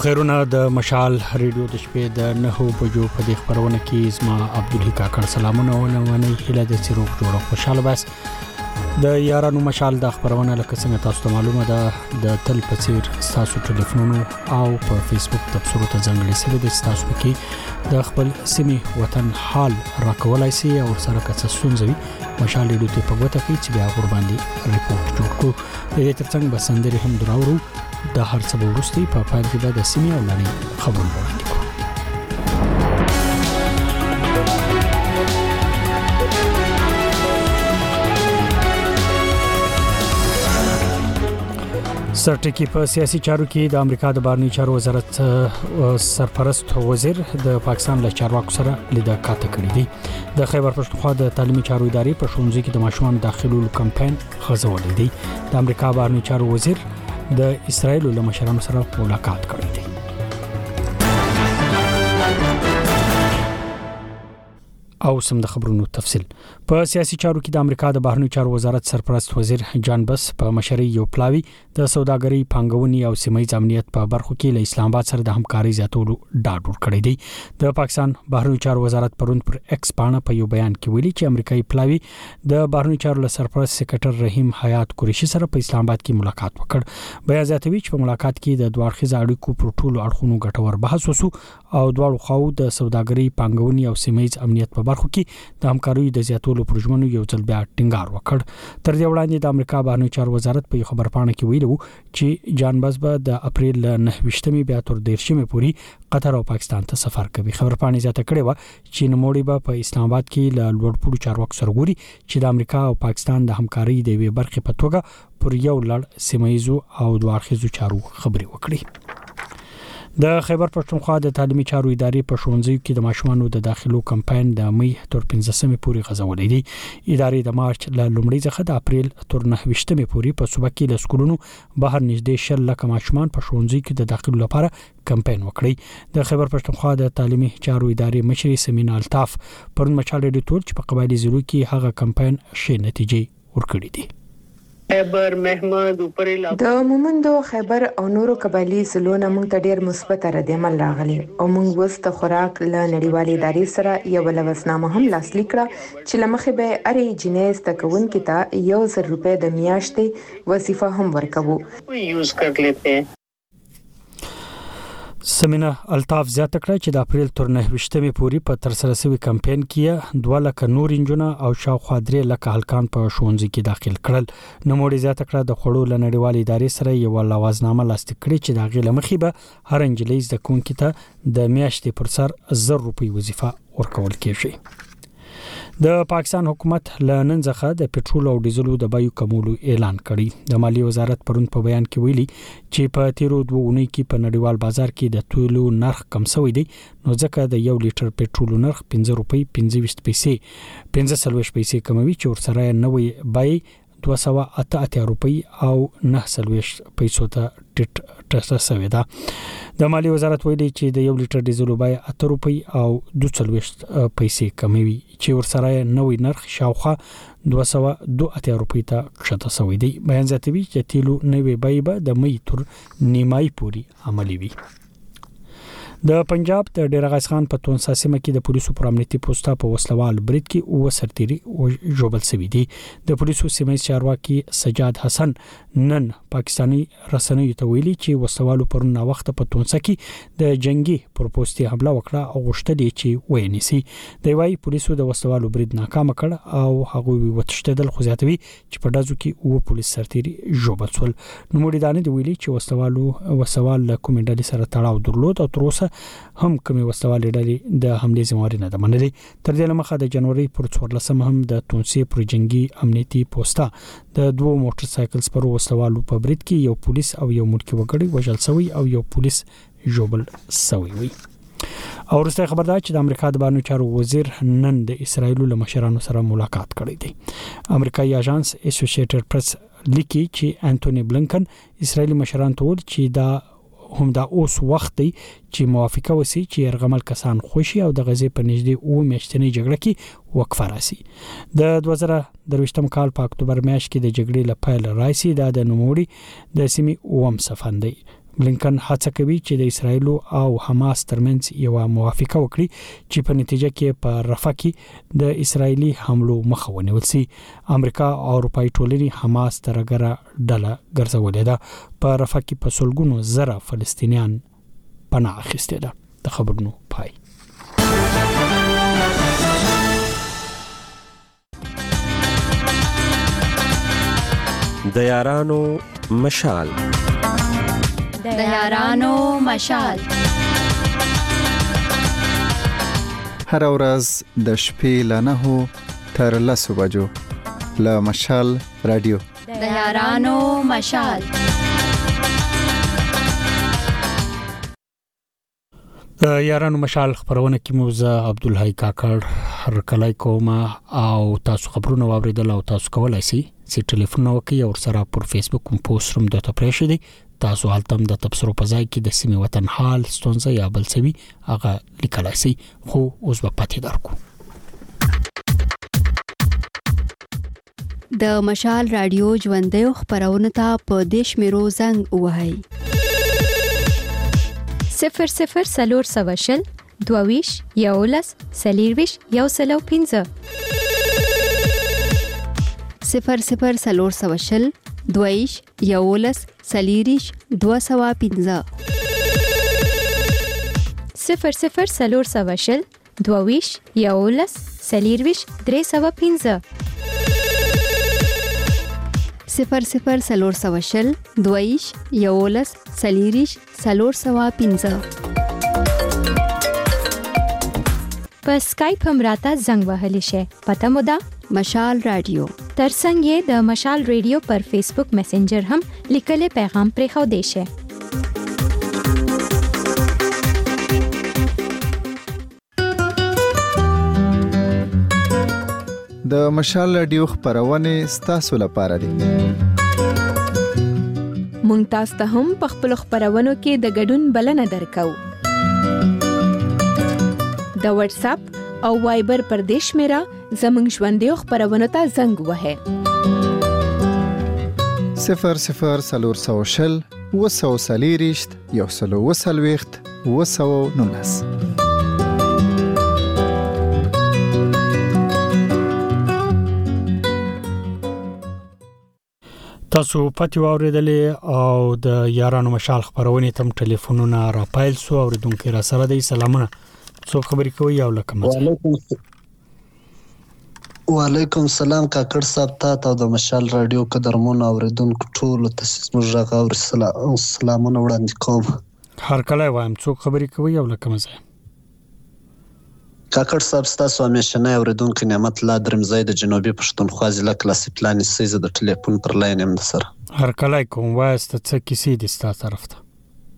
خیرونه د مشال ریډیو د شپې د 9 بجو په دې خبرونه کې زما عبدالحی کاکړ سلامونه ونه هله د سیروک جوړه خوشاله بس د یارانو مشال د خبرونه لکه څنګه تاسو ته معلومه ده د تل په څیر تاسو ټلیفونونو او په فیسبوک تبصرو ته ځنګړې سوي د تاسو کې د خپل سیمه وطن حال راکولای شي او سره کڅ سونځوي مشال ریډیو ته په وته کې چې بیا قربان دي ریپورت جوړ کو د دې ترڅنګ بسندري هم دراورو د هر څه ورستي په پای کې د سیمه او لړۍ خبرونه وړاندې کوو. سرټکی په سیاسي چارو کې د امریکا د بهرنی چارو وزارت سرپرست وزیر د پاکستان له چارواکو سره لیدل کاته کړی دی. د خیبر پښتونخوا د تعلیمي چارو ادارې په ښوونځي کې د ماشومان داخلولو کمپاین غځولې دی. د امریکا بهرنی چارو وزیر د اسرایل له مشرانو سره ملاقات کړی دی. او سم د خبرونو تفصيل په سیاسي چارو کې د امریکا د بهرنی چارو وزارت سرپرست وزیر جان بس په مشرۍ یو پلاوی د سوداګرۍ پانګونې او سیمایي امنیت په برخو کې له اسلام آباد سره د همکارۍ زیاتولو ډاډ ورکړی دی. د پاکستان بهرنی چارو وزارت پروند پر ایکس باندې په یو بیان کې ویلي چې امریکایي پلاوی د بهرنی چارو له سرپرست سکرټر رحیم حیات قریشي سره په اسلام آباد کې ملاقات وکړ. بیا زیاتوي چې په ملاقات کې د دوه اړخیز اړیکو پر ټولو اړخونو ګټور بحث وشو او دواړو خواو د سوداګرۍ پانګونې او سیمایي امنیت په برخو کې د همکارۍ د زیاتولو پروژمنو یو ځل بیا ټینګار وکړ. تر دې وړاندې د امریکا بهرنی چارو وزارت په خبر پاڼه کې ویلو چې جان بس به د اپریل 9 بیا تر 13 پورې قطر او پاکستان ته سفر کوي. خبر پاڼه زیاته کړې و چې نوموړي به په اسلام آباد کې له لوړپوړو چارواکو سره ګوري چې د امریکا او پاکستان د همکارۍ د وی برخې په توګه پر یو لړ سیمایي او دوه اړخیزو چارو خبري وکړي. د خیبر پښتونخوا د تعلیمي چارو ادارې په ښوونځیو کې د ماشومانو د داخلو کمپاین د مې تر 15 پورې غځولې دي. ادارې د مارچ له لومړۍ څخه د اپریل تر 9 پورې په صوبه کې له سکولونو بهر نږدې 10 لک ماشومان په ښوونځي کې د داخلو لپاره کمپاین وکړي. د خیبر پښتونخوا د تعلیمي چارو ادارې مشر سمین الطاف پرون مچال ډیټور چې په قبایلی ضلعو کې هغه کمپاین ښه نتیجې ورکړي دي. خیبر محمد د مومندو خیبر او نورو قبایلی ضلعونو موږ ته ډیر مثبت ردعمل راغلی او موږ وست خوراک له نړیوالې ادارې سره یو لوسنامه هم لاسلیک کړه چې لمخې به اری جنیز تکون کې تا 1000 روپے د میاشتې وظیفه هم ورکوو یوز کړ لیتے. سمینه الطاف زیاته کړه چې د اپریل تر 9 پورې په تر سره شوی کمپاین کې 2 لک نور انجونه او شاوخوا 3 لک هلکان په ښوونځي کې داخل کړل. نوموړي زیاته کړه د خړو لنړیوالې ادارې سره یو لوازنامه لاسلیک کړي چې د غیله مخې به هر انجلۍ د کوونکې ته د میاشتې پر سر 1000 روپۍ وظیفه ورکول کیږي. د پاکستان حکومت له نن څخه د پټرول او ډیزلو د بیو کمولو اعلان کړی. د مالی وزارت پرون په بیان کې ویلي چې په تیرو 2 اونۍ کې په نړیوال بازار کې د تولو نرخ کم شوی دی نو ځکه د 1 لیټر پټرول نرخ 15 روپۍ 25 پیسې کموي چې ورسره نوې بای 288 روپۍ او 9 پیسو ته ټټه شوی ده. د مالی وزارت ویلي چې د 1 لیټر ډیزل بای 8 روپۍ او 22 پیسې کموي چې ورسره نوې نرخ شاوخوا 282 روپۍ ته کښته شوی دی. بیان زیاتوي چې تیلو نوې بای به د مې تر نیمای پورې عملي وي. د پنجاب د ډیرغاز خان په تونسا سیمه کې د پولیسو پر امنیتي پوسټه په وسلوال برید کې او سرتيري او جوبل سوي دي. د پولیسو سیمه چارواکي سجاد حسن نن پاکستانی رسنیو ته ویلي چې وسلوالو پر نو وخت په تونسا کې د جنگي پر پوسټي حمله وکړه او غوښتل چې وینيسي. د وای پولیسو د وسلوالو برید ناکام کړ او هغه وتښتیدل خو زیاتوي چې په دازو کې او پولیس سرتيري جوبل سول. نو مړي دانه دی ویلي چې وسوال کوم ډلې سره تړاو درلود او تر اوسه هم کومي وسوالې ډلې د حمله ذمہواری نه ده منلې. تر دې لمخه د جنوري پر 14 هم د تونسي پر جنگي امنیتي پوسټه د 2 موټر سایکل سپرو وسوالو په برید کې یو پولیس او یو ملکی وګړي وژل شوی او یو پولیس جوبل شوی وي. او ورسته خبر ده چې د امریکا د بهرنی چارو وزیر نن د اسرایل له مشرانو سره ملاقات کړی دی. امریکایي اژانس اسوسییټډ پریس لیکي چې انټونی بلنکن اسرایلی مشران ته ویل چې دا هم دا اوس وخت دی چې موافقه وسی چې يرغمل کسان خوشي او د غزې په نږدې او میاشتنی جګړه کې وقفه راسي. د 2023 کال په اکتوبر میاشت کې د جګړې لپاره راسي د نوموړي د سیمې اوم صفندي بلینکن هڅه کوي چې د اسرایل او حماس ترمنځ یو موافقه وکړي چې په نتیجه کې په رفح کې د اسرایلی حملو مخه ونیول شي. امریکا او اروپای ټولنې حماس ترګره ډله ګرځولې ده. په رفح کې په سلګونو زره فلسطینیان پناه اخیستي ده. د خبرونو پای. د یارانو مشال. د یارانو مشال. هر ورځ د شپې له 9 تر 10 بجو له مشال رادیو. د یارانو مشال. د یارانو مشال خبرونه کې موزه عبدالحی کاکړ هر کله کوم او تاسو خبرونه واوریدل او تاسو کولای شئ چې ټلیفون وکړئ او سره پر فیسبوک کوم پوسټ روم د تپریش دي. تاسو حالتم د تبصرو په ځای کې د سیمې وطن حال ستونزه یا بل څه وي هغه لیکلای شئ. خو اوس په پاتې درکو د مشال رادیو ژوندۍ خبرونه ته په دیش میرو زنګ وهاي 00 سلور سواشل دوویش یولس سلیرویش یوسلو 15 00 سلور سواشل دویش یولس سلیریش 215 00 سلور سواشل دوویش یولس سلیرویش 315 00 سلور سواشل دویش یولس سلیریش 315 په سکایپ هم راته زنګ وهلی شي. پته مو ده مشال رادیو. ترڅنګ یې د مشال رادیو پر فیسبوک میسنجر هم لیکل پیغام پرې خو دی شي. د مشال رادیو خبرونه ستاسو لپاره دي. مونږ تاسو ته هم په خپل خبرونو کې د ګډون بلنه درکو. د واتس اپ او وایبر پر دیش میرا زمنګ ژوندۍ خبرونه ته زنګ وهه 00 سلور سواشل وسو سلیریشت یوسلو وسلويخت وسو نونس. تاسو پاتې واوریدلې او د یارانو مشال خبرونه تم ټلیفونونه را پایل سو اوریدونکو را سره د سلامونه څو خبرې کوي او لکه وعلیکم السلام کاکړ صاحب ته د مشال رادیو قدرمن اوریدونکو ټول ته موږ غوړ سلامونه وړاندې کوم. هر کله وایم څو خبرې کوي او لکه مزه کاکړ صاحب تاسو همیشنه اوریدونکو نعمت الله درمزای د جنوبي پښتونخوا ضلع کلاسیک پلان سیزه د ټلیفون پر لاین هم سره هر کله کوم واسطه څه کیسې دي ستاسو طرف ته.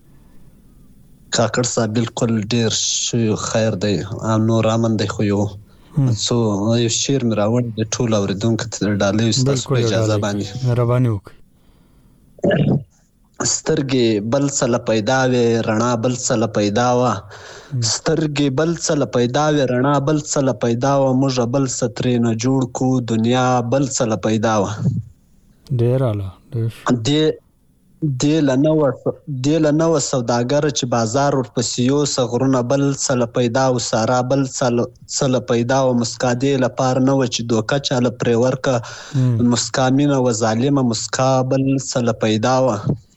کاکړ صاحب بالکل ډیر خیر دی نور امن دی خو یو یو شیر مراوړ د ټول اوریدونکو ته ډالې ستاسو په اجازه باندې مهرباني وکړئ. سترګې بل څه پیدا وي رڼا بل څه پیدا وا سترګې بل څه پیدا وي رڼا بل څه پیدا وا موږ بل څه ترې نه جوړ کو دنیا بل څه پیدا وا ډیر اعلی د لنو سوداګر چې بازار ورپسې یو صغرونه بل څه پیدا او سارا بل څه پیدا او مسکادي لپاره نو چې دوکه چاله پرې ورکه مسکامینه و ظالمه مسکا بل څه پیدا و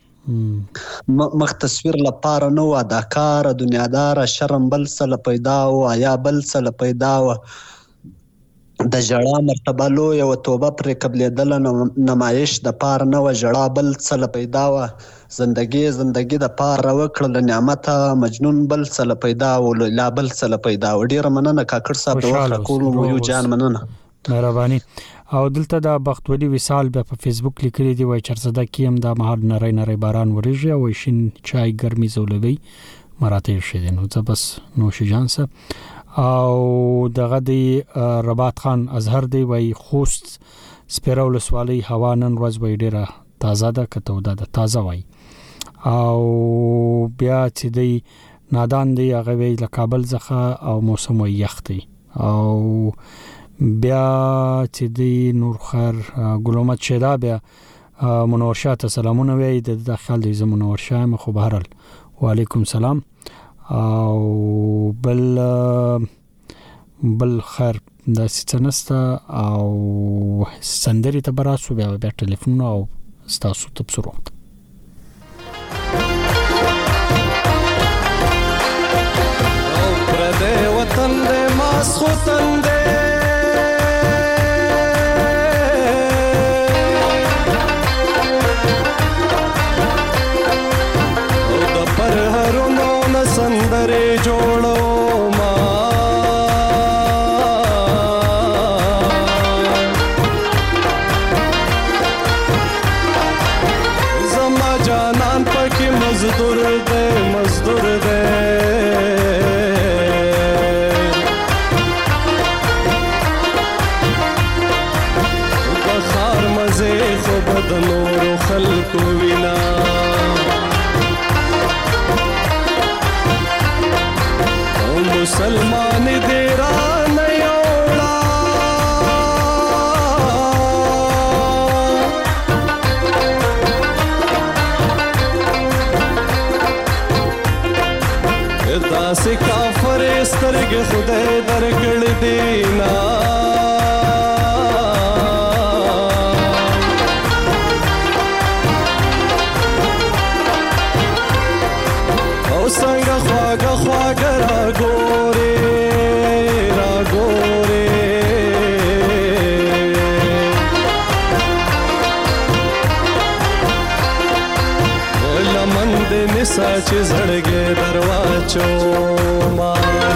مخ تصویر لپاره نو اداکار دنیادار شرم بل څه پیدا او یا بل څه پیدا و د جړه مرتبه لوی او توبه پر قبلېدل نمایش د پار نه و جړه بل څه پیدا و زندگی د پار وکړل نعمت مجنون بل څه پیدا و لا بل څه پیدا و. ډیر مننه کاکړ صاحب د وخت کولو مو یو جان مننه مهرباني. او دلته د بختولی وصال په فیسبوک لیکلي دی وای چرزده کیم د مهال نری باران وريږي او شین چای ګرمي زولوي مراتب شیدن نو زبس نوش جانسه او دغه دی رباط خان ازهر دی وای خوست سپیرول سوالی هوا نن ورځ وای ډیره تازه ده کته د تازه وای او بیا چې دی نادان دی هغه وی له کابل څخه او موسم یخ دی او بیا چې دی نور خیر ګلومت شدا بیا منور شاه ته سلامونه وایي د داخل د منور شاه مخ بهرال وعلیکم سلام او بل خیر د سچنستا او سندري ته براسو بیا ټلیفون او ستاسو تبصرو او پر دې وطن دې ماس خوتن دې سندرې جوړو ما زما جانان پکې مزدور دې بخار مزه خو بد نور خلق وینا مسلمان دیرا نیوڑا داس کافر سترګ خدای درکړ دینا او څنګه خواږه را ګورې لمن دې نسا چې زړګې درواچو ما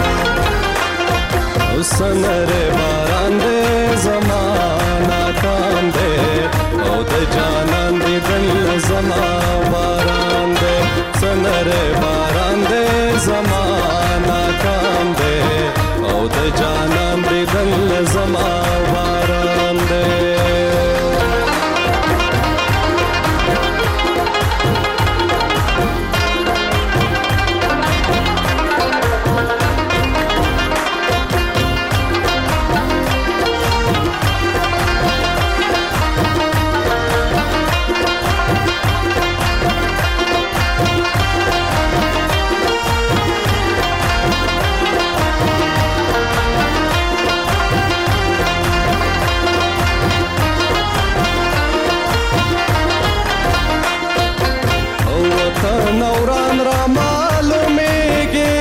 او سنره باران دې زمانہ کان دې او د جانان دې دل زما باران دې سنره باران دې زمانہ کان دې او د جانان دې دل زما باران دې نوران را معلومیږي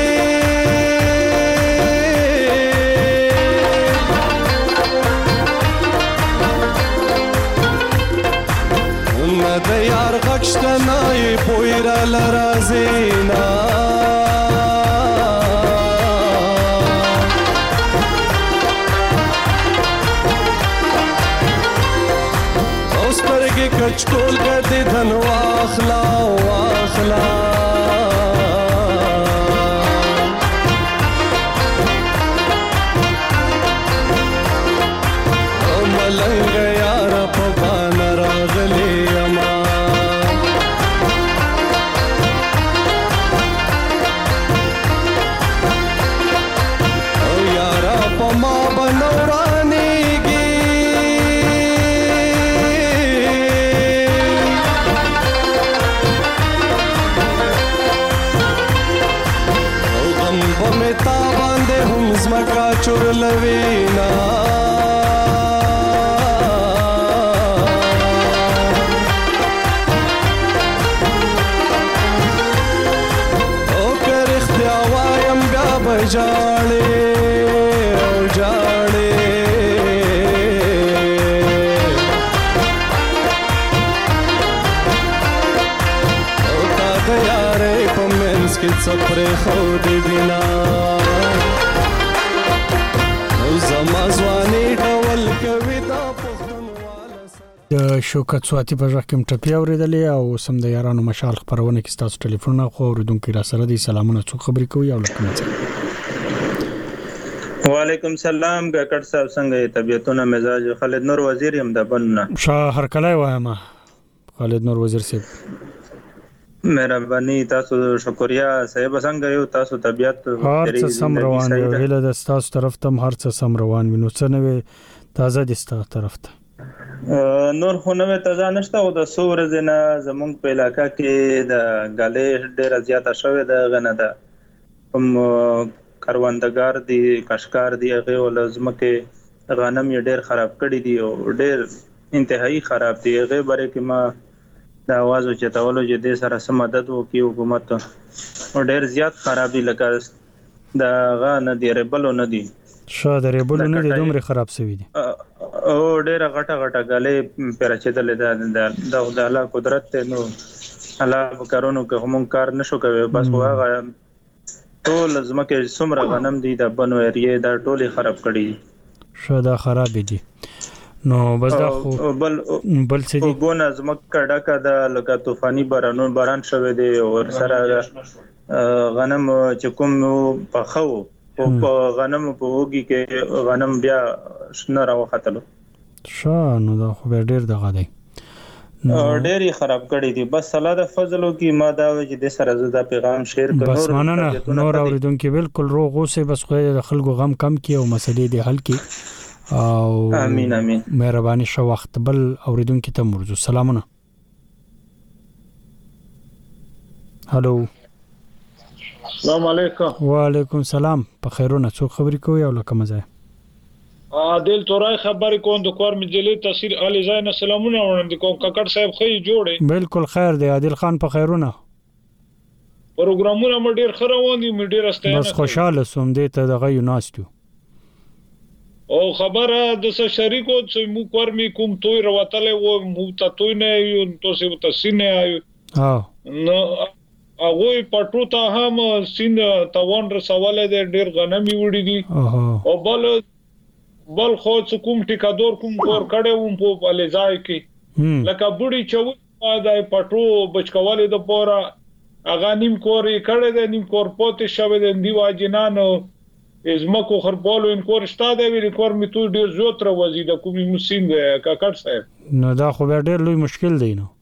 نه د یار غږ شته نه یې پوی راله راځي نه او سترګې کچکول کړې دن واخلا ملنګ یار په بان راغلی اما او یار په ما بنورانیږي او غم په متا باندې هم زمکا چورلوینا جاړې او جاړې او تا د یارې په منځ کې څپرې خو دې دینا او زما ځواني ډول کوي دا پښتونواله د شوکت سواتی په ځکه کوم ټپی اوریدلې او سم د یارانو مشال خبرونه کې تاسو ټلیفون خو اوریدونکو را سره دي سلامونه څو خبرې کوي او لکه وعلیکم سلام ګکړ صاحب څنګه طبيعتونه مزاج خالد نور وزیر هم د بننا شاه هر کله وایم خالد نور وزیر صاحب مهرباني تاسو شکریا صاحب څنګه یو تاسو طبيعت هر څه سم روان دی هله د تاسو طرف ته هر څه سم روان وینو څه نوې تازه دي ستاسو طرف ته نور خو نوې تازه نشته او د څو ورځې نه زمونږ په علاقه کې د غالۍ ډېره زیاته شوې ده غنه ده کوم کاروندګار دي کاشکار دي هغه ول ځمکه غنم یې ډېر خراب کړي دي او ډېر انتهایی خراب دي هغه باره کې ما د आवाज او چتاولو چې د سره سم مدد وکي حکومت او ډېر زیات خرابي لکه د غا نه دی ریبل نه دی شاده ریبل نه دی دومره خراب شوی دي او ډېر غټه غالۍ پر چدلې د الله قدرت ته نو الله کارونو کې هم کار نشو کوي بس هغه ټول ځمکه څومره غنم دي د بنو ایریه دا ټول خراب کړي شاده خراب دي نو بس دا خو بل څه دي وګونه زمکه ډکه د لکه طوفاني باران شوه دي او سره غنم چې کوم په خو په غنم په وګي کې غنم بیا شنه راوختلو نو دا خو ډېر دغه دی ډېری خراب کړي دي بس الله د فضلو کې ما دا چې د سره زدا پیغام شیر کړو بس مننه نور اوریدونکو بالکل روغ اوسه بس خو د خلکو غم کم کی او مسلې دي حل کی او امين مهرباني شو وخت بل اوریدونکو ته مرجو سلامونه هالو السلام علیکم وعلیکم السلام په خیرونه څو خبرې کوي او لکه مزه عادل تورای خبرې کوم د کور مجلې تاثیر علي زاین سلامونه وړاندې کوم ککړ صاحب خې جوړې بالکل خیر دی عادل خان په خیرونه پروګرامونه مې ډېر خروان دي مې ډېر استاینه بس خوشاله سوم دې ته دغه یوناستو او خبره د څه شریکو چې مو کور می کوم توي رواتلې و مو ته توي نه یو تو څه ته سینه آیو نو هغه پټو ته هم سین توان رسواله ډېر غنمي وړي دي او بل خو کوم ټیکادور کوم کور کړه و په لزای کې لکه بډي چو دا پټو بچکواله د پورا اغه نیم کور کړه د نیم کور پوت شوه د دی واجنانو ازمکو خربالو ان کور شته دی کور می تو ډیر زوت را وزي د کومي مسین کاکړ صاحب نو دا خو ډیر لوی مشکل دی نو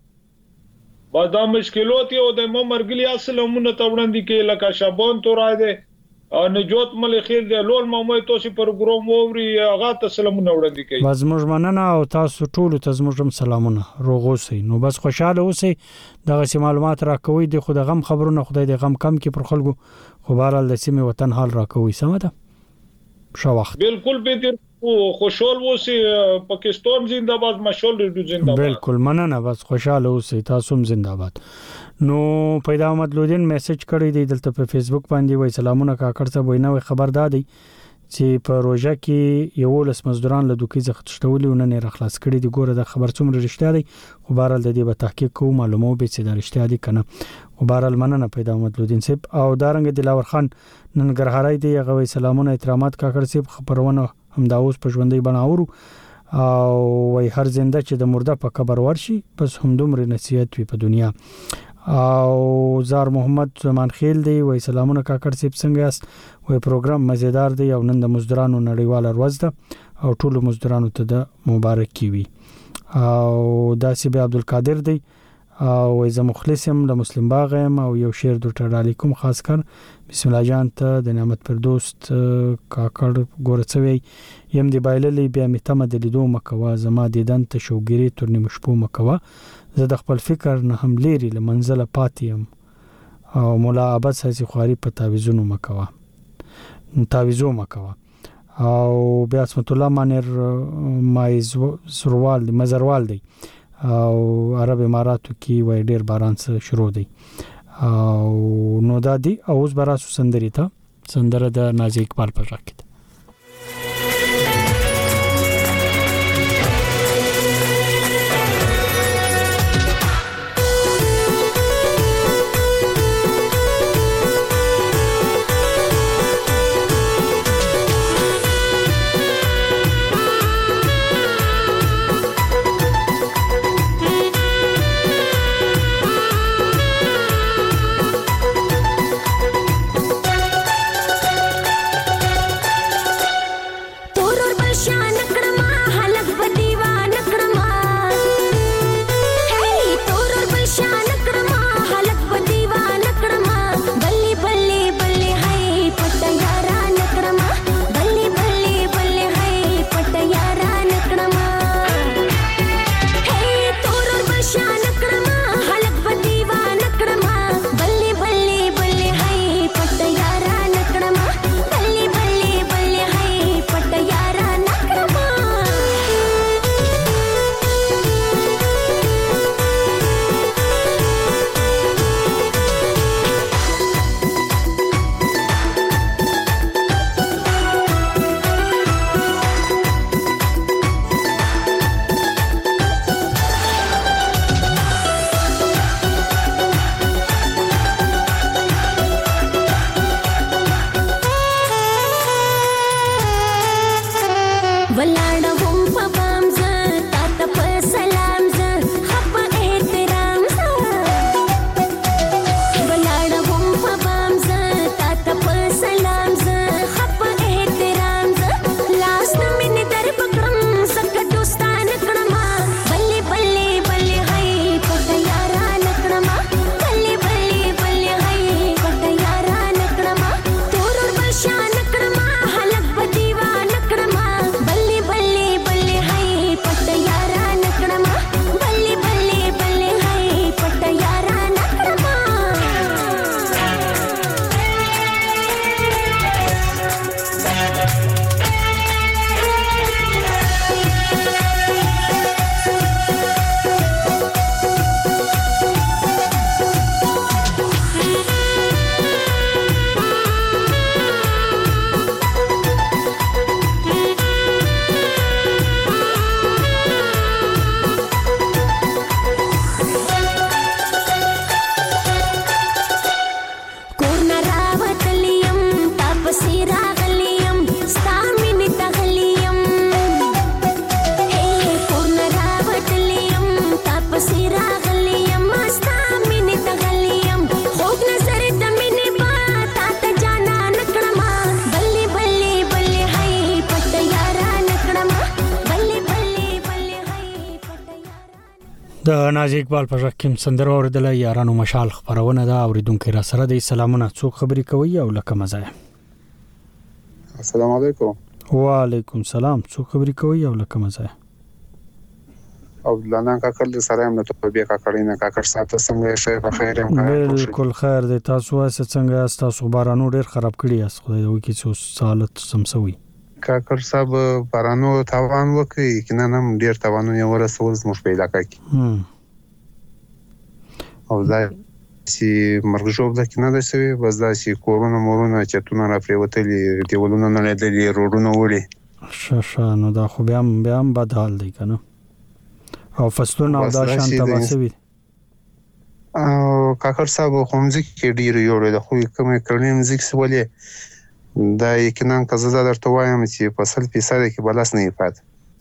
با دا مشکلات یو د مرګلی اصلمونه توړاندې کې لکه شابان تو را دی او نجوت مل خیر دی لول مې تاسو پروګرام ووري هغه تسلمونه وړاندې کوي باز مجمننه او تاسو ټول ته زموږم سلامونه روغوسي نو بس خوشاله اوسئ دغه معلومات راکوي د خود غم خبرونه خدای د غم کم کې پر خلکو خو بهرال د سیمه وطن حال راکوي سمته شو وخت بالکل به دې خوشحال اوسئ پاکستان زنده‌باد مشال ریډیو زنده‌باد بالکل مننه بس خوشاله اوسئ تاسو هم زنده‌باد نو پیدا احمد لودین میسج کړی دی دلته په فیسبوک باندې وای سلامونه کاکړ صاحب وینه خبر دادی چې په روژه کې یو لس مزدوران له دوکې څخه تشتولې ونن راخلاص کړي دي ګوره د خبر څومره رښتیا دی خو بهرال د دې به تحقیق کوو معلومو به چې دا رښتیا دي کنه خو بهرال مننه پیدا احمد لودین صاحب او دارنګ دلاور خان ننګرهاري دی هغه وای سلامونه احترامات کاکړ صاحب خبرونه هم دا اوس په ژوندۍ بناورو او وای هر زنده چې د مرده په قبر ورشي بس هم دومره نصیحت وي په دنیا او زار محمد زمان خیل دی وای سلامونه کاکړ صاحب څنګه یاست وای پروګرام مزیدار دی او نن د مزدورانو نړیواله ورځ ده او ټول مزدورانو ته د مبارکي وي او داسې به عبدالقادر دی او زه مخلصم د مسلم باغ ام او یو شعر د علیکم خاص کر بسم الله جان ته د نعمت پر دوست کاکړ ګورڅوي یم دی بایللې بیا متمه د لیدو مکوا زما دیدن ته شوګری تر نیمه شپو مکوا زه د خپل فکر نه هم لري لمنزله پاتیم او مولا عبد سازي خواري په تعویذونو مکوا تعویذو مکوا او بیا اسمت الله مانر مایز سروال مزروال دی او عرب اماراتو کې وای ډیر باران سره شروع دی او نو دادی اوس براسو سندري ته سندره د نازي اقبال پر راکټ د نازي اقبال په شکم سندره اوردل یارانو مشال خبرونه دا اوریدونکو را سره د سلامونه څوک خبري کوي او لکه مزه. السلام علیکم. وعلیکم السلام. څوک خبري کوي او لکه مزه. او لانا کاکل سره هم ته بیا کاکړینه کاکړ ساته څنګه شي په خیر هم بالکل خیر دی. تاسو واسه څنګه تاسو بارانو ډیر خراب کړی اس خدای دوی کې څو سالت سمسوي کاکړ صاحب بارانو تاوان وکړي کنه نم ډیر تاوانونه ورسول زموږ په علاقې کې او دا چې مرګ جوړ د کنه د سوي بس دا چې کورونا مورونه چتونه را پریوتلې دیولونه نه لیدلې روډونه وړي شاشه نو دا خو بیا هم بدحال دی کنه او فصلونه او دا شان تباسوي او کاکړ صاحب خومځ کې ډیر یو د خو کومه کړنیم ځکه ولې دا یقینا کزه درته وایم چې په 100% کې بلس نه پات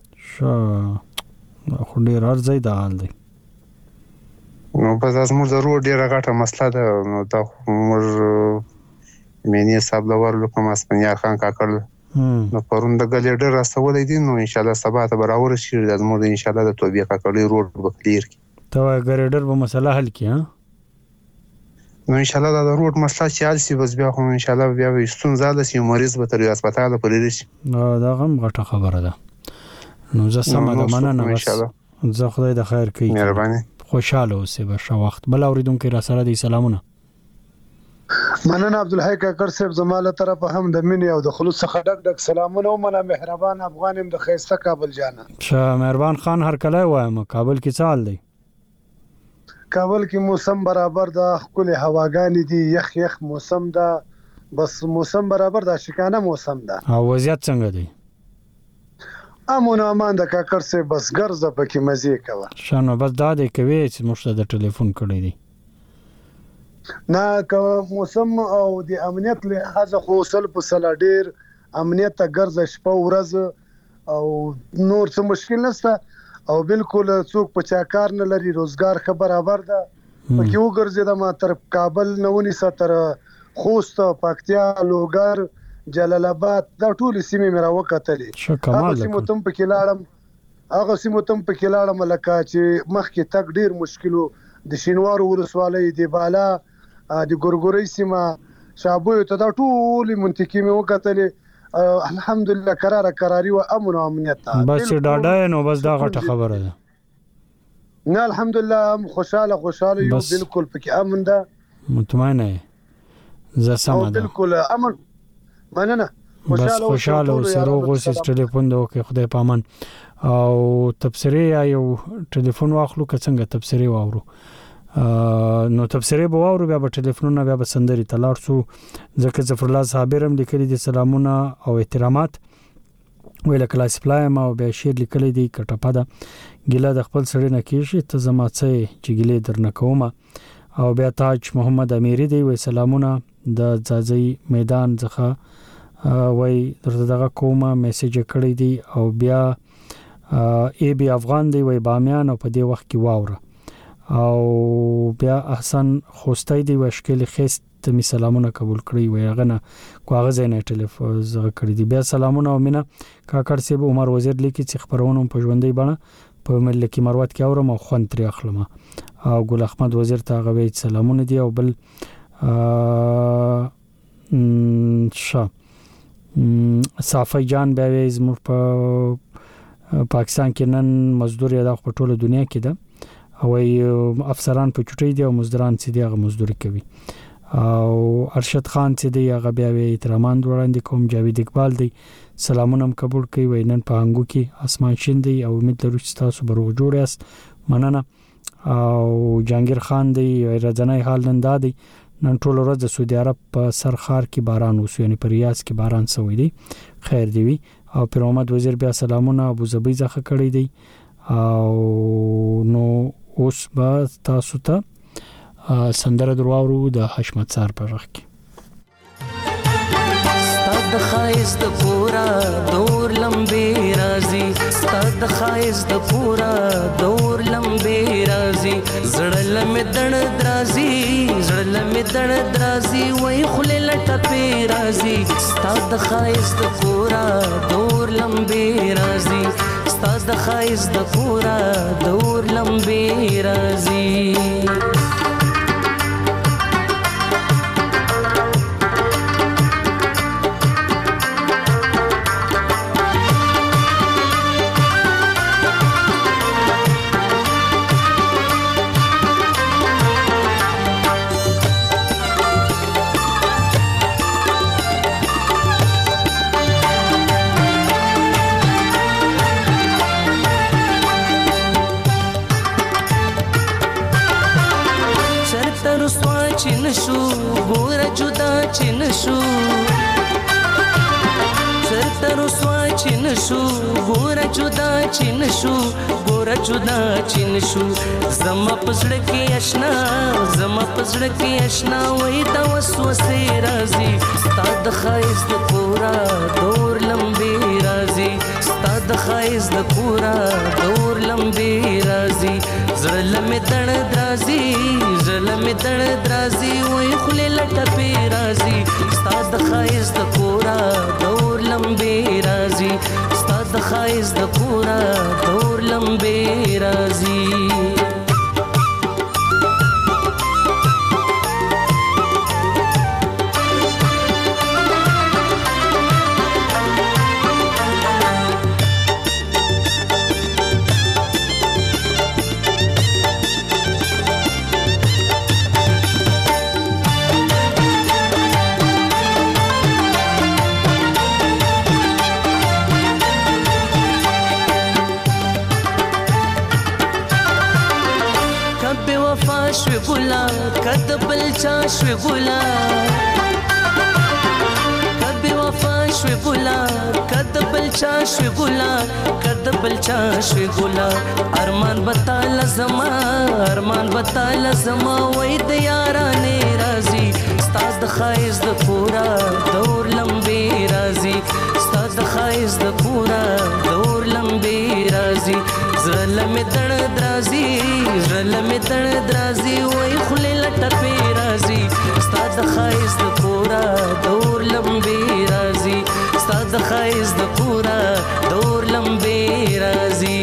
شو خو ډیر ارزای دا حال دی نو په زموږ ضرور ډیره غټه مسله ده نو دا موږ مینه صاحب لور لکه اسپانیا خان کاکړ نو پرون د ګلیډر راستولې دي نو ان شاء الله سبا ته براور شي د زموږ ان شاء الله د توبې کاکړي روډ بکلیر کی ته ګلیډر به مسله حل کی ها نو ان شاء الله دا روډ مسله چې حل شي بس بیا خو ان شاء الله بیا وستون زاده سي مریض به تر هسپتال پرې شي دا غم غټه خبره ده نو زه سم د مننه ان شاء الله زه خدای د خیر کوي مهرباني خوشاله اوسه به شو وخت بل اوریدونکو را سره دي سلامونه مننه عبدالحی کاکړ صاحب زماله طرف هم د مینې او د خلوص څخه ډک سلامونه او منه مهربان افغانم د خیسته کابل جانا شه مهربان خان هر کله وایم کابل کې څال دی کابل کې موسم برابر ده خپل هواګانی دي یخ موسم ده بس موسم برابر ده شکانه موسم ده او وضعیت څنګه دی امون امان د کاکړ صاحب بس ګرځه پکې مزه کوه شنو بس دا دی کوي چې مشته د ټلیفون کړی دی نه که موسم او د امنیت له هغه خوصل په سلا ډیر امنیت ته ګرځه شپه ورځ او نور څه مشکل نشته او بالکل څوک په چا کار نه لري روزګار خبر برابر ده پکې وګرځي د ما تر کابل نونی ستر خوست پکتیا لوګر جلال آباد دا ټول سیمې مې راوکتلې هغه سیمه تم پکې لاړم لکه چې مخکې تک ډیر مشکلو د شینوار ورسوالۍ دی بالا د ګورګوري سیمه شابوی ته دا ټول منطقې مې وکتلې الحمدلله قراری و امن او امنیت بس ډاډه نو بس دا غټه خبره ده نه الحمدلله خوشاله یو بالکل پکې امن ده مطمئنه زه سم ده بالکل امن مننه خوشاله او سروغ اوس ټلیفون دا وکي خدای پامان او تبصره یو ټلیفون واخلو که څنګه تبصره واورو نو تبصره به واورو بیا په ټلیفونونه بیا به سندري تلار سو ځکه ظفر الله صابرم لیکلي دي سلامونه او احترامات ویل کلاس پلایم او بیا شیر لیکلي دي کټپا ده ګیله د خپل سړی نه کیږي ته زما څه چې ګیله درنه کوم او بیا تاج محمد امیری دی وی سلامونه د ځاځي میدان ځخه وای درته دغه کومه میسج کړی دی او بیا ای بی افغان دی وای بامیان او په دې وخت کې واوره او بیا احسن خوستای دی وشکل خست می سلامونه قبول کړی وای غنه کاغذ نه ټلیفون زغه کړی دی بیا سلامونه او مینا کاکړ سی عمر وزیر لیکي چې خبرونه په ژوندۍ بڼه په ملکی مروت کې اورم او خوند تر اخلم او ګل احمد وزیر ته غوي سلامونه دی او بل صافی جان بیا زموږ په پاکستان کې نن مزدور یا د ټوله دنیا کې ده او افسران په چټي دي او مزدوران چې دغه مزدوري کوي او ارشد خان چې دی هغه بیا احتراماند وړاندې کوم جاوید اقبال دی سلامونه قبول کوي وینن په انګو کې اسمان شین دی او امید لرو چې تاسو به روغ جوړ یاست مننه او جانگیر خان دی رضنای حال نن دادی نن ټول ورځ د سعودي عرب په سرخار کې باران وسو یعنی په ریاض کې باران سوی دی خیر دی وی او پیر محمد وزیر بیا سلامونه ابو ظبی ځخه کړی دی او نو اوس به تاسو ته سندره درواورو د حشمت سار په وخت کې ستاد خایز د پورا دور لمبي رازي ستاد خایز د پورا دور لمبي رازي زړل مې دړ درازي وای خله لټپې رازي ستاد خایز د پورا دور لمبي رازي ستاد خایز د پورا دور لمبي رازي چنشو ګور جدا چنشو سرتر سوا چنشو ګور جدا چنشو زما پسړ کې آشنا وای دا وسوسه راځي ستاد خایز د پورا دور لمبي راځي ستاد خایز د پورا دور لمبي راځي زړه مې دړ درازي وای خله لټپې راځي ستاد خایز د پورا دور لمبي راځي ستاد خایز د پورا دور لمبي راځي کد بلچا شوی ګلا کبه وفا شوی ګلا کد بلچا شوی ګلا ارمان بتا لزما وای د یارانه راضی ستاد خایز د پورا دور لمبي راضی ستاد خایز د پورا دور لمبي راضی زړه مې دړ درازي وای خله لټپې راځي ستاد خایز د پورا دور لمبي راځي ستاد خایز د پورا دور لمبي راځي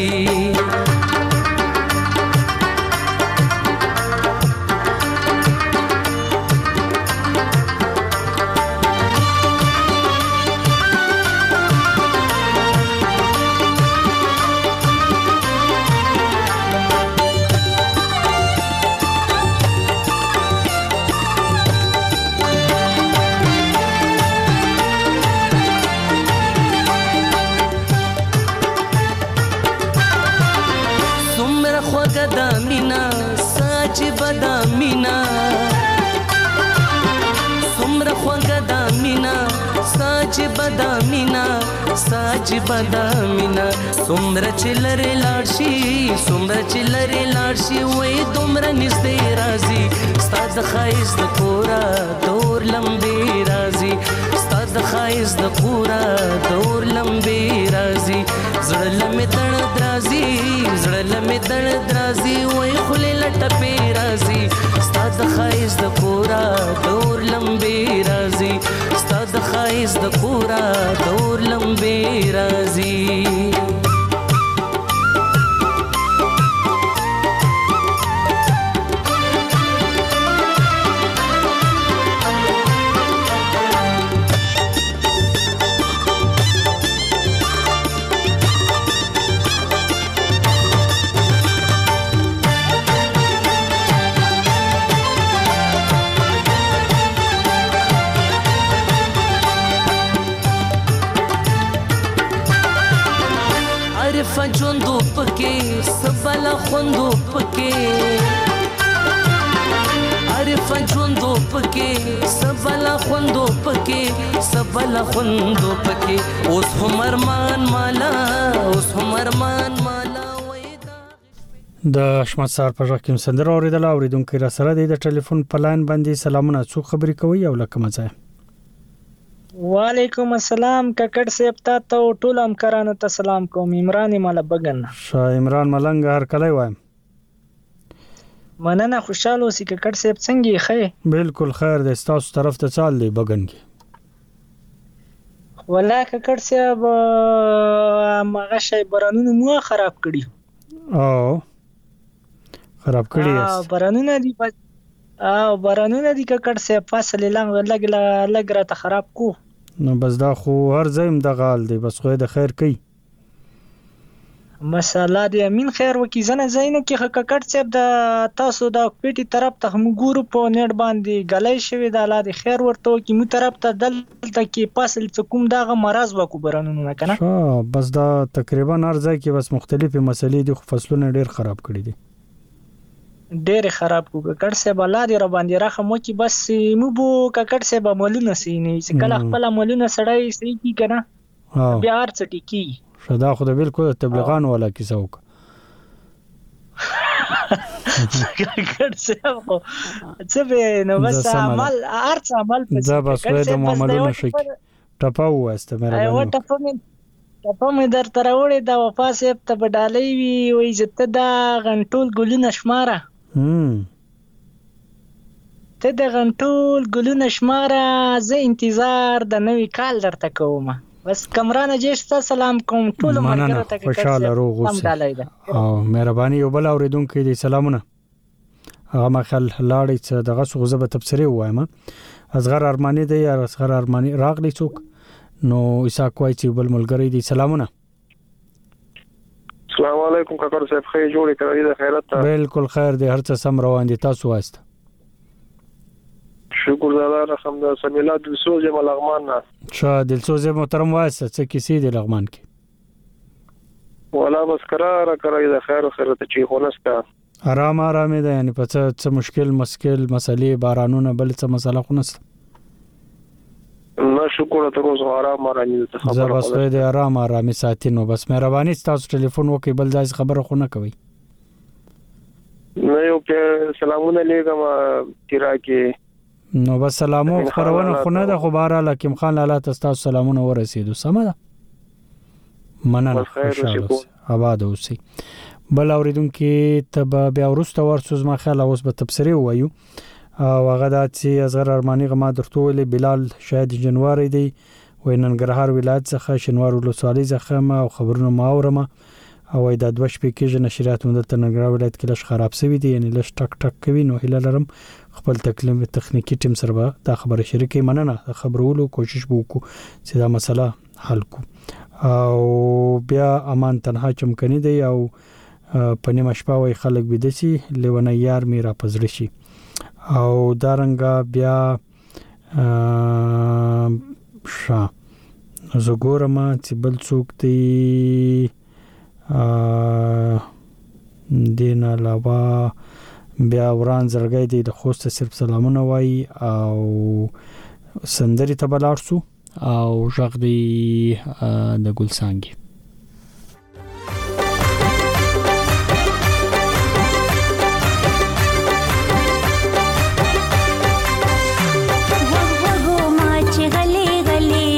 ساج بدامینا سمر چلره لارشي وای دومره نږدې راځي ستاد خایز د پورا دور لمبي راځي ستاد ستاد خایز د پورا دور لمبه رازي زړه لمه تړ درازي زړه لمه تړ درازي وای خله لټپه رازي ستاد خایز د پورا دور لمبه رازي ستاد خایز د پورا دور لمبه رازي فجوندو پکې سبلا خوندو پکې عارف فجوندو پکې سبلا خوندو پکې سبلا خوندو پکې اوس همرمان مالا اوس همرمان مالا د شمت سار په ژغ کې سندره اوریدل اوریدونکو را سره د ټلیفون په لاین باندې سلامونه څو خبرې کوي او لکه مزه وعلیکم السلام ککړ صاحب ته ټول همکارانو ته سلام کوم عمران مال بغن شاه عمران ملنګ هر کله وایم مننه خوشاله اوسې ککړ صاحب څنګه ښه بالکل خیر د تاسو طرف ته چال دی بغن کې ولا ککړ صاحب ماغه شی برانونو مو خراب کړی او خراب کړی برانونه دی برانونه دی ککړ صاحب فاصله لګ را ته خراب کو نو بس دا خو هر ځایم د غال دی بس خو د خیر کوي مساله دی امین خیر وکي زنه زینو کې ککړ صاحب د تاسو د پیټي طرف ته هم ګورو په نیټ باندې غلای شوی د الله دی خیر ورته کی مو طرف ته دلته کې فاصل کوم دغه مرز وکړو برانونه نه کنه بس دا تقریبا هر ځای کې بس مختلفه مسلې دي خو فصلونه ډیر خراب کړي دي ډېر خراب کو ککړ صاحب الله دې را باندې راخه مو کې بس مو بو ککړ صاحب مولونه سینې چې کله خپل مولونه سړی سې کی کنه بیا ارڅ ټکی شدا خو د بالکل تبلیغان ولا کیسه وک ککړ صاحب څه به نو بس عمل ارڅ عمل دا بس د معاملونو شي ټپاو واسته مې راغلی په مې در تراوړې دا وفا صاحب ته بدالې وی وې زته دا غنټول ګلونه شماره ته د غنټول ګلونه شماره زه انتظار د نوې کال درته کوم بس کمرانه جېشته سلام کوم ټول مرګره ته خوشاله روغ اوسه او مهرباني یو بل اوریدونکو دې سلامونه هغه مخل لاړې چې دغه څه به تبصره وایم اصغر ارمانی دی یا اصغر ارمانی راغلی څوک نو عیسی کوی چې بل ملګری دي سلامونه السلام علیکم کاکړ صاحب خیر جوړې کړی د خیرت بالکل خیر دی هر څه سم روان دي تاسو واسطه شکر زاده رحم د سمیلا دلسوز ملغمان نه شاه دلسوز محترم واسطه څه کیسې دی لغمان کې ولا بس قرار د خیر او خیرت چې خونستا آرام دی یعنی په څه مشکل مسلې بارانونه بل څه مسله خونستا نه شکر ته روز آرام ته خبره بس د آرام ساتي نو بس مهرباني تاسو ټلیفون وکي بل ځای خبره خو نه کوي نه یو کې سلامونه لګم تیرا کې نو بس سلامو خبرونه خو نه د خبره لکه خان لاله تاسو سلامونه ورسېدو سم ده مننه خوشاله آباد اوسئ بل اوریدونکو ته بیا ورسته ورسوز ما خیال اوس به تبصره وایو او هغه د چې اصغر ارمانی غما درته ویل بلال شاید جنوري دی ویننګرهار ولایت څخه شنوار ولسوالۍ څخه او خبرونه ما اورم او د دوه شپې کې نشریات مند ته ننګرهار ولایت کې لږ خراب شوی دی یعنی لږ ټک ټک کوي نو هله لرم خپل تخنیکی ټیم سره دا خبره شریکې مننه خبرولو کوشش وکړو چې دا مسله حل کو او بیا امان تنها چمکنی دی او په نیمه شپه وای خلک بيدسي لیونه یار میرا پزړ شي او دارنګه بیا زګورم چې بل څوک دی دین علاوه بیا وران زړګي دی د خوست صرف سلامونه وای او سندري ته بلارسو او ژغ دی د ګلسانګي غلي غلي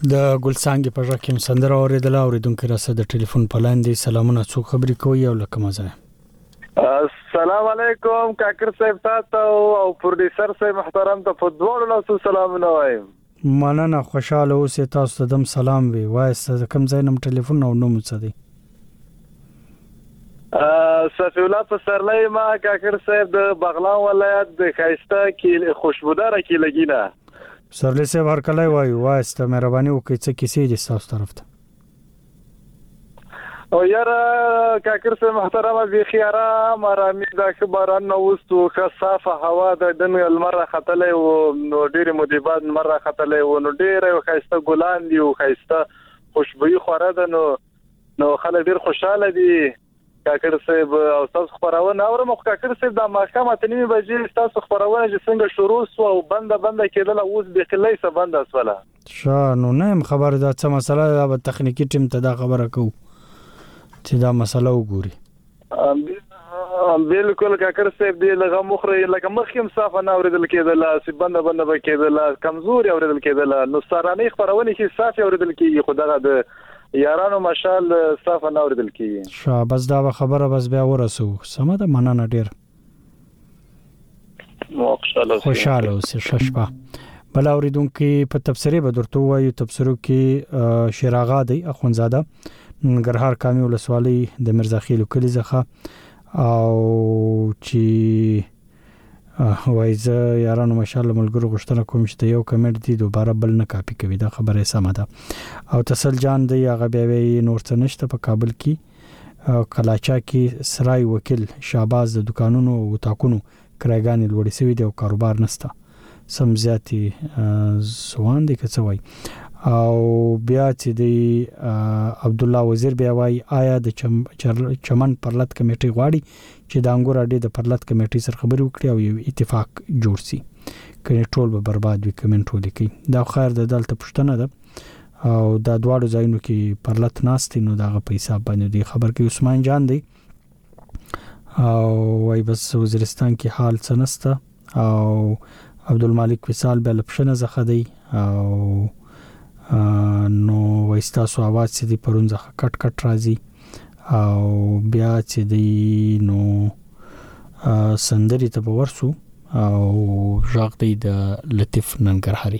د ګلڅانګې په ژغ کې سندره اورېدله. اورېدونکي راسه د ټلیفون په لاندې سلامونه، څوک خبرې کوي او له کومه ځایه؟ السلام علیکم کاکر صاحب تاسو او پروډوسر صاحب محترم ته په دوړو لاسو سلامونه وایم. مننه، خوشاله اوسئ. تاسو ته دم سلام وي. وایسته کوم ځای نم ټلیفون او نوم څه دی؟ صفی الله پسرلی ما کاکر صاحب د بغلان ولایت د خایسته کې خوشبودار کې لګینا. سرلی صاحب هر کله وایسته مهرباني وکړئ څه کیسې دي تاسو طرف ته؟ او یاره کاکر صاحب محترم بخیره مرامي د خبران نو وستو خصافه هوا د دن المره خطلې او نو ډېر مدیبات مره خطلې او نو ډېر خایسته ګلان دي او خایسته خوشبوئی خوره ده. نو خلک ډېر خوشاله دي کاکر صاحب. او تاسو خبرونه اورم کاکر صاحب د ماښام اتنی بجې تاسو خبرونه چې څنګه شروع سو او بنده کېدل اوس به خلای څه بنده اسوله شا نو نه خبر دا څه مسله دا به تخنیکی ټیم ته دا خبره کو چې دا مسله وګوري. بالکل کاکر صاحب دی لغه مخره لکه مخیم صافه نه اوریدل کېدل چې بنده به کېدل کمزوري اوریدل کېدل. نو سارانه خبرونه کې صافه اوریدل کېږي خدای د یارانو مشال صافه نه اوریدل کېږي. شا بس دا خبره بس بیا ورسو. سمه ده، مننه ډیر. خوشاله اوسئ. ششبه بل اوریدونکو په تفسیری به درته وایو. تفسیرو کې شیراغا دی اخونزاده ننګرهار کامي ولسوالۍ د مرزاخیل کلی څخه او چې وایزه یارانو ماشاءالله ملګرو غشتنه کوم چې یو کمنټ دی دوباره بل نه کاپی کوي. دا خبره سمه ده. او تسل جان دی هغه بیا نور څه نشته په کابل کې کلاچا کې سرای وکیل شاباز د دکانونو او تاکونو کرایګان لوړې سوي دي او کاروبار نشته سم زیاتی سوان دي که څه وای. او بیا چې دی عبد الله وزیر بیا وای آیا د چمن پرلط کمیټي غواړي چې د انګور اډې د پرلط کمیټي سره خبرې وکړي او یو اتفاق جوړ شي کني ټول به برباد وي کمنټ ولیکي. دا خیر د دلته پښتنه ده او دا دواړو ځایونو کې پرلط ناستي نو دا په حساب باندې دی خبر کې عثمان جان دی او وای بس وزیرستان کې حال څه نسته او عبدالمالک وصال به لپشنه زخه دی او نو وایستاسو आवाज چې دی پرون ځخه کټ کټ راځي او بیا چې دی نو سندري ته ورسو او ژغ دی د لطیف ننګرهاري.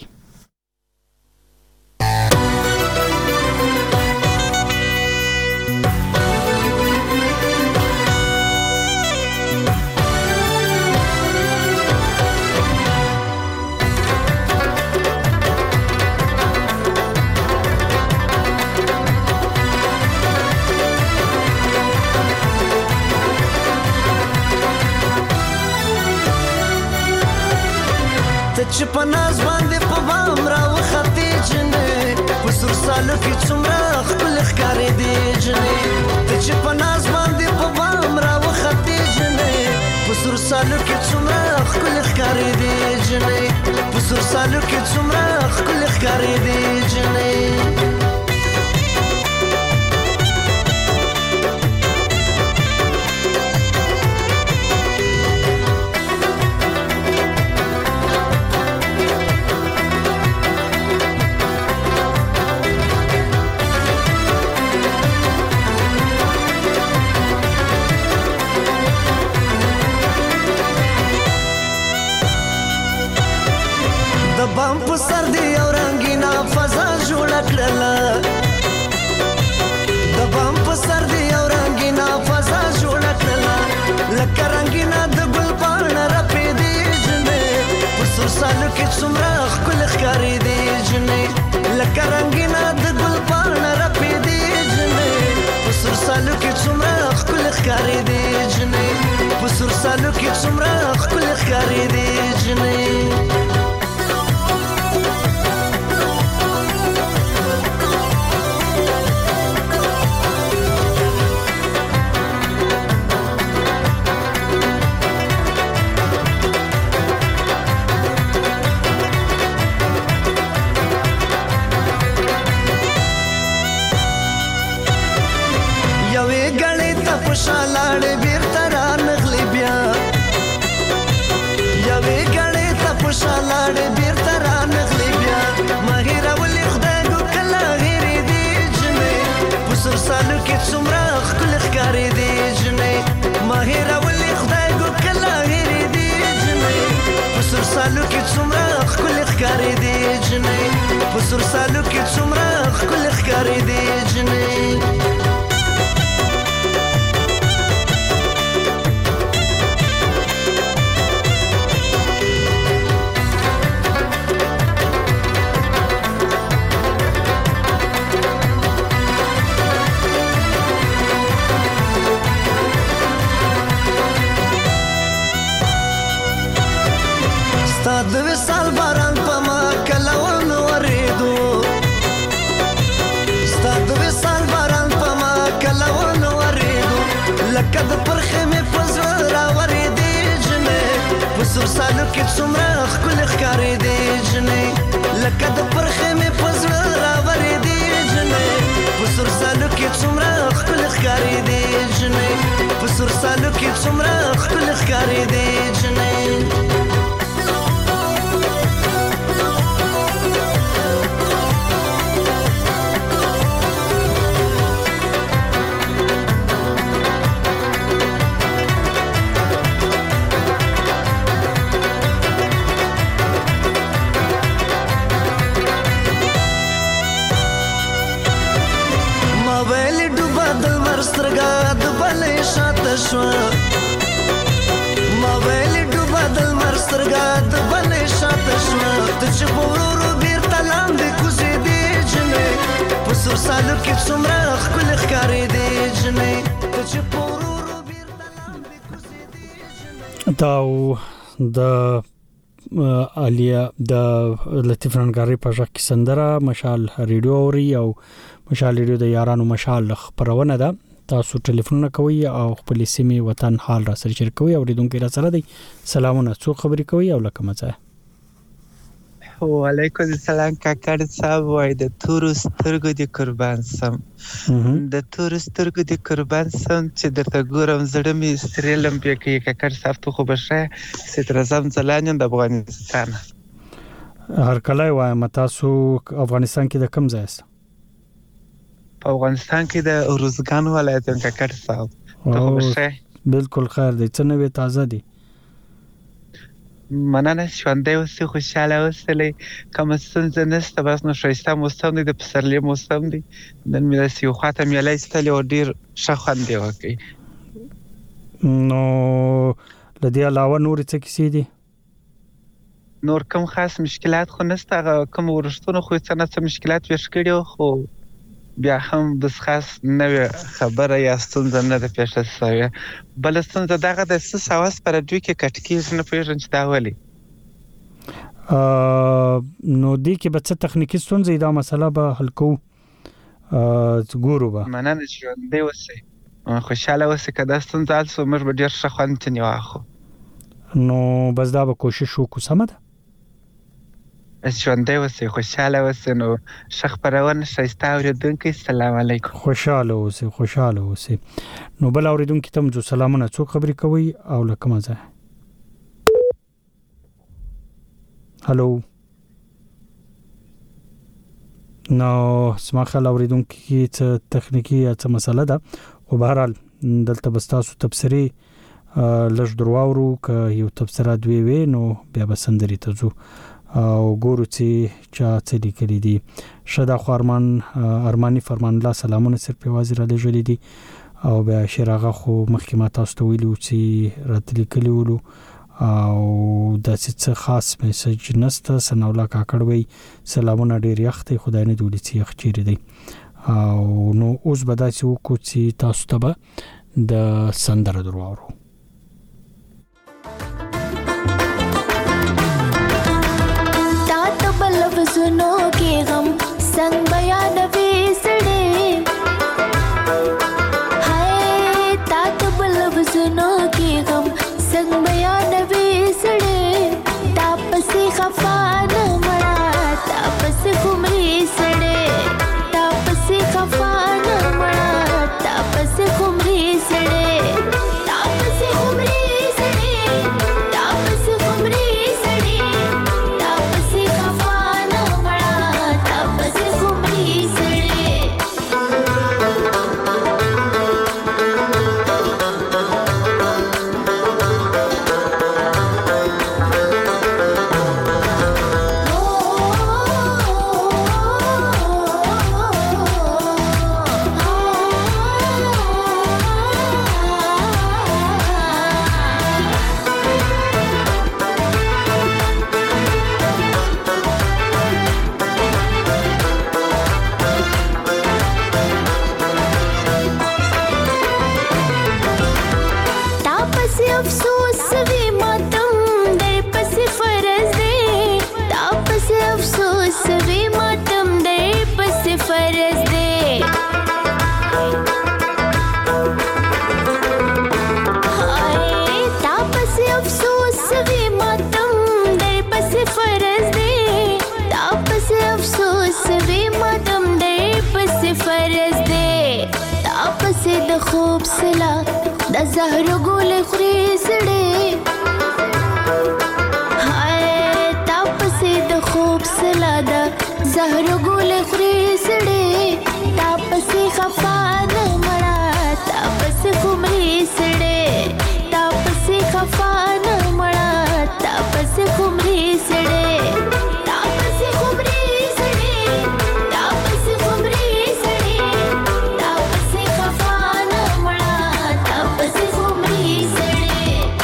چې په ناز باندې په بام را وختې جنې په سر سالو کې څومره خپل ښکارې دی جنې چې په ناز باندې په بام را وختې جنې په سر سالو کې څومره خپل ښکارې دی جنې په سر سالو کې څومره خپل ښکارې دی جنې. بام په سر دی او رنگینا فضا جوړ کړل د بام په سر دی او رنگینا فضا جوړ کړل لکه رنگینا د ګل پاڼه را پېدې جنې په سر سالو کې څومره ښکل ښکارې دی جنې لکه رنگینا د ګل پاڼه را پېدې جنې په سر سالو کې څومره ښکل ښکارې دی جنې په سر سالو کې څومره ښکل ښکارې دی جنې. شالاړ بیرته را نغلی بیا یوې ګړې ته په شالاړ بیرته را نغلی بیا مهیره ولې خدای ګو لکه د پرخې مې په زړه راورېدې جنې په سور سالو کې څومره ښکلې ښکارېدې جنې لکه د پرخې مې په زړه راورېدې جنې په سور سالو کې څومره ښکلې ښکارېدې جنې په سور سالو کې څومره ښکلې ښکارېدې جنې سترګه د بلې شاته شوه ما ویلې ډوبه د لمر سترګه د بلې شاته شوه ته چې په ورو ورو بېرته لاندې کوزېدې جنې په سور سالو کې څومره ښکلې ښکارېدې جنې ته چې په ورو ورو بېرته لاندې کوزېدې دا د علیا د لطیف رنګاری په ځکه سندره مشال ریډیو اوري او مشال ریډیو د یارانو مشال خبرونه ده تاسو ټلیفون کوي او خپل سیمه وطن حال را سره شریکوي او ریډونکو را سره دی سلامونه څو خبرې کوي او لکه مزه وعلیکم السلام کاکړ صاحب وای د تورو سترګو د قربان سم د تورو سترګو د قربان سم چې درته ګورم زړه مې استریلم په کې کاکړ صاحب ته خو بشه ستر اعظم ځلانین د افغانستان هر کله وای متاسو افغانستان کې د کم ځای است په افغانستان کې د روزګان ولایت کاکړ صاحب ته خو بشه بالکل خیر دی څه نوې تازه دی مننه ژوندی اوسې خوشحاله اوسئ کومه ستونزه نشته بس نو ښایسته موسم دی د پسرلي موسم دی نن مې داسې یو خواته میله ایستلې او ډېر ښه خوند یې وکړ نو له دې علاوه نورې څه کیسې دي نور کوم خاص مشکلات خو نشته هغه کوم ورښتونه خو څه نه څه مشکلات پیښ کړي خو بیا هم بس خاص نوې خبره یا ستونزه نه ده پیښه شوې بله ستونزه دغه د څه سواس په راډیو کې کټ کېږي نه پوهېږم چې دا ولې نو دې کې به څه تخنیکي ستونزې دا مسله به حل کوو ګورو به مننه ژوندی اوسئ خوشحاله اوسئ که دا ستونزه حل شوه موږ به ډېر ښه خوند ځینې واخلو نو بس دا به کوشش وکړو سمه ده ژوندی اوسئ خوشحاله اوسئ نو ښه خپرونه ښایسته اورېدونکي سلام علیکم خوشحاله اوسئ نو بل اورېدونکي ته مو سلامونه څوک خبرې کوي او له کومه ځای هلو نو سما خیال اورېدونکي څه تخنیکي یا څه مسله ده خو بهرحال دلته به ستاسو تبصرې لږ درواورو که یو تبصره دوی وي نو بیا به سندرې ته ځو او ګورو چې چا څه لیکلي دي شدا خو ارمانی فرمان الله سلامونه صرف یوازې را لېږلي دي او بیا شراغه خو مخکې ما تاسو ته ویلي وو چې راته لیکلي ولو او داسې څه خاص میسج نشته ثناءالله کاکړ وایي سلامونه ډېر یخ دی خدای نه دې ولي چې یخ چیرې دی او نو اوس به داسې وکړو چې تاسو ته به د سندره درواورو सुनो के गम संग बयान बेसड़े हाय तात बलब सुनो के गम संग बयान बेसड़े ताप से खफान मड़ा ताप से खुमरी सड़े ताप से खफान मड़ा ताप से खुमरी सड़े ताप से खुमरी सड़े ताप से खुमरी सड़े ताप से खफान ताप से खुमरी सड़े زهر ګل خوري سړې هاي تاسو د خوب سلاده زهر ګل خوري سړې تاسو خفانه مړه تاسو خمري سړې تاسو خفانه مړه تاسو خمري سړې تاسو خمري سړې تاسو خمري سړې تاسو خفانه مړه تاسو خمري سړې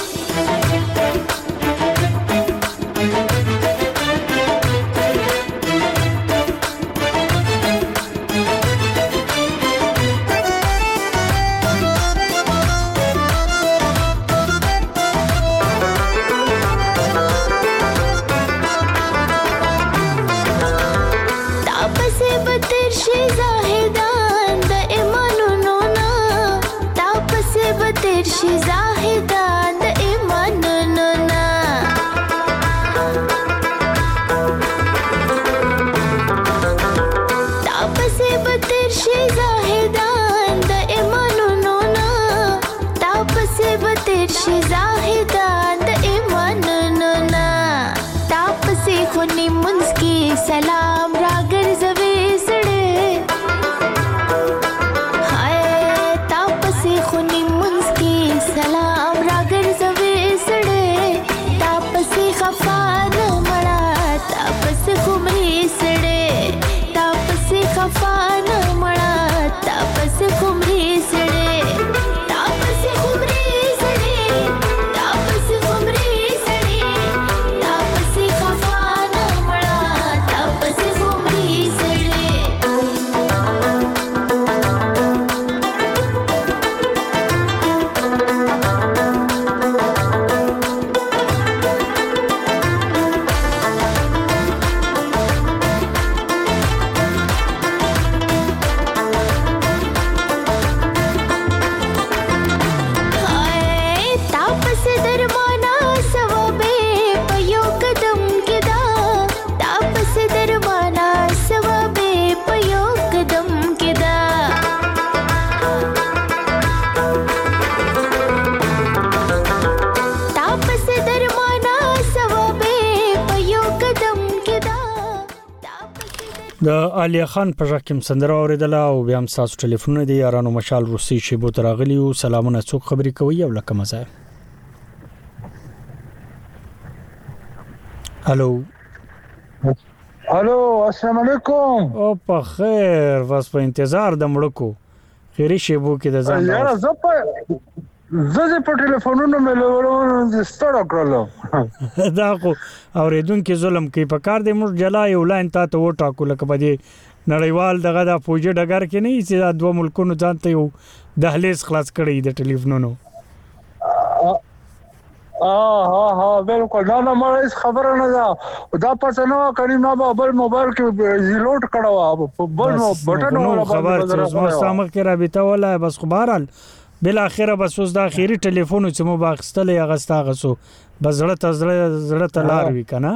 شي زاهدان د ایمان نونا تاسو به تر شي زاهدان د ایمان نونا تاسو به تر شي زاهدان د ایمان نونا تاسو خو نیمونس کی سلام راګر زوي سړې هاي تاسو خو نیمونس سلام راګر زوي سړې تاسو خفانه مړه تاسو خمري سړې تاسو خفانه مړه تاسو خمري سړې تاسو خمري سړې تاسو خمري سړې تاسو خفانه مړه تاسو خمري سړې د علي خان په ژکم سندره اوریدله او بیا هم تاسو ټلیفون دی یارانو مشال روسي شیبو تراغلی او سلامونه څوک خبري کوي او لکه مزه الو السلام علیکم او په خیر واس په انتظار د مړکو خیری شیبو کې د ځان یاره زه په ټلیفونونو مې له ستړو کړلو دا خو اوریدونکو ظلم کوي په کار دی موږ جلا یو لاین ته وټاکو لکه په دې نړیوال دغه د فوجي ډګر کې نه چې دا دوه ملکونو ځانته یو دهلیز خلاص کړی د ټلیفونونو بالکل دا مړ خبره نه ده دا پته نه کړي ما بل موبایل کې زیلوټ کړو بل بټن ولا خبر چې ما سامه کې رابطه ولا بس خبرال بل اخره بس اوس دا اخیری ټلیفون چې مو باغستلې اغستا غسو بس زړه ته لار وی کنه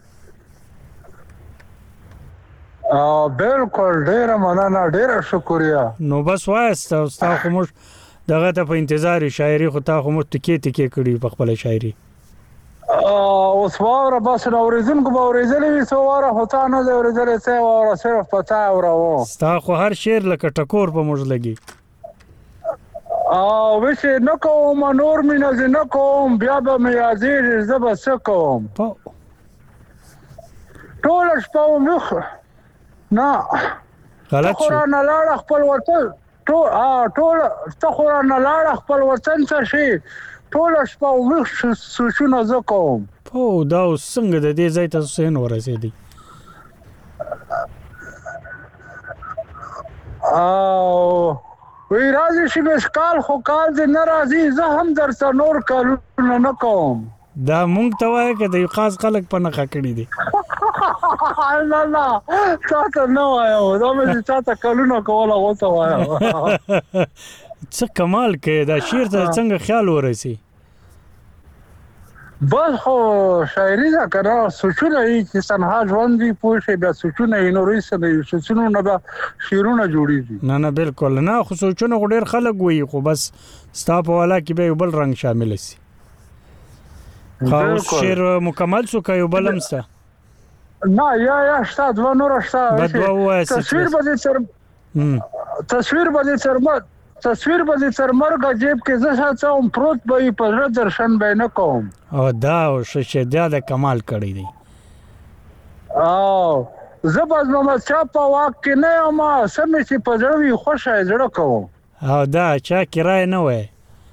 بالکل ډیر مننه ډیر شکریا نو بس وایسته تاسو خو مش دغه ته په انتظار شاعري خو تاسو مو ټکی کړی په خپل شاعري اوس واره بس اوریدونکو به اوریدلې سو واره هوتا نه اوریدلې څه واره صرف پتا اورو تاسو هر شعر لکه ټکور په موږ لګي وشه نکوم نور مینه نکوم بیا به مې ازیر زب سکوم ټول شپه مخ نه غلط شو قرآن لاړ خپل وطن ټول قرآن لاړ خپل وطن څه شي ټول شپه مخ سوچونه زکوم په دا څنګه د دې ځای ته سین ورسېدی وی راځي چې مسکال خو کال دې ناراضي زه هم درته نور کارونه نه کوم دا مونږ ته وایي چې د خاص خلک په نخښه کړی دي نه تاسو نه وایو دا مې تاسو کلونه کوله غوته وایو څه کمال کې دا شعر ته څنګه خیال ورسي بس خو شاعري دا کنه سوچونه چې تنها ژوند دی پوه شي بیا سوچونه یې نورې سره سوچونه نه به شیرونه جوړیږي نه بالکل نه خو سوچونه ډېر خلک وایي خو بس ستا په والا کې به یو بل رنگ شامل شي خو شعر مکمل سو کوي بلم ستا نه یا شتا دوه نور شتا تصویر به تر مرګ جیب کې زه ساتم پروت به په زړه درشن به نه کوم او دا شې د کمال کړی دی او زه باز محمد شاه په واک کې نه یم سمې چې په زړه وي خوشاله زړه کوم او دا چا کرای نه وای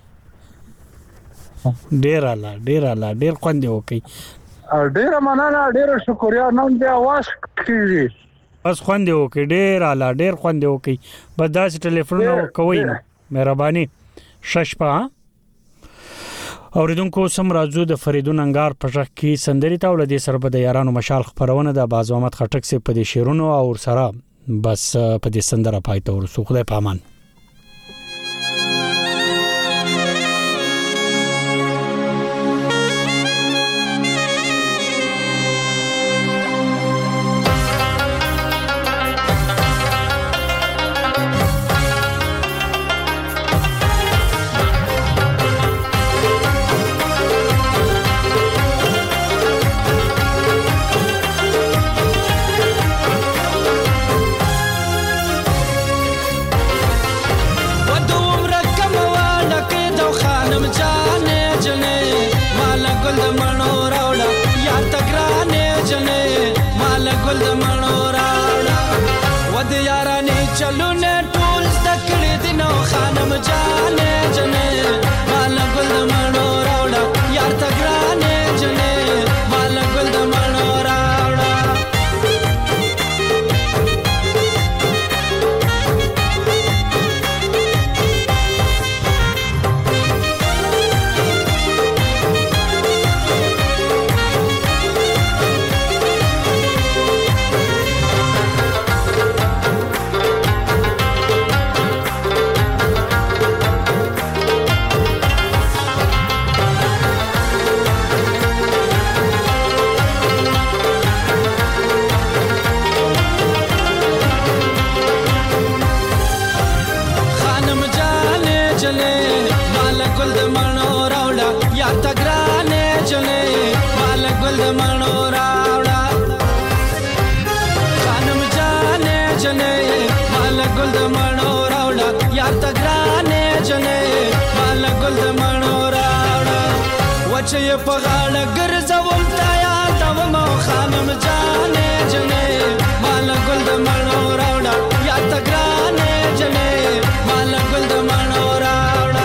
ډیر خوند وکي ډیر مننه ډیر شکریا نن بیا واش کیږي بس خوند وکي ډیر خوند وکي بس داسې ټلیفون کوي نه مهرباني ششپا اوریدونکو سم راځو د فریدون انګار په ځخ کې سندري تاول دي سر په د یارانو مشال خبرونه د باز احمد خټک سي په دې شیرونو او سره بس په دې سندره پایته ورسو خدای پامان چې په غاړه ګرځوم تا یاد و مو خانم جانې جنې مال ګل د مڼو راوړه یا تګرانې جنې مال ګل د مڼو راوړه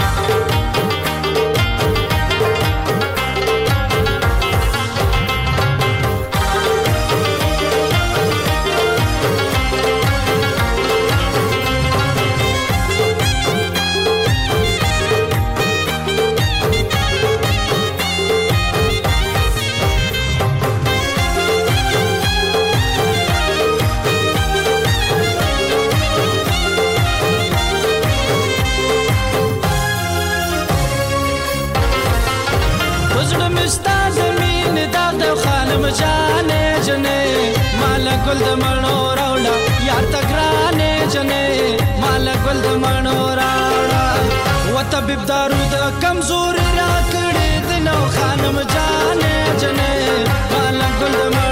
جانې جنې مال ګل د مڼو راوړه یا تګرانې جنې مال ګل د مڼو راوړه وطبيب دارو د کمزوري را کړې د نو خانم جانې جنې مال ګل د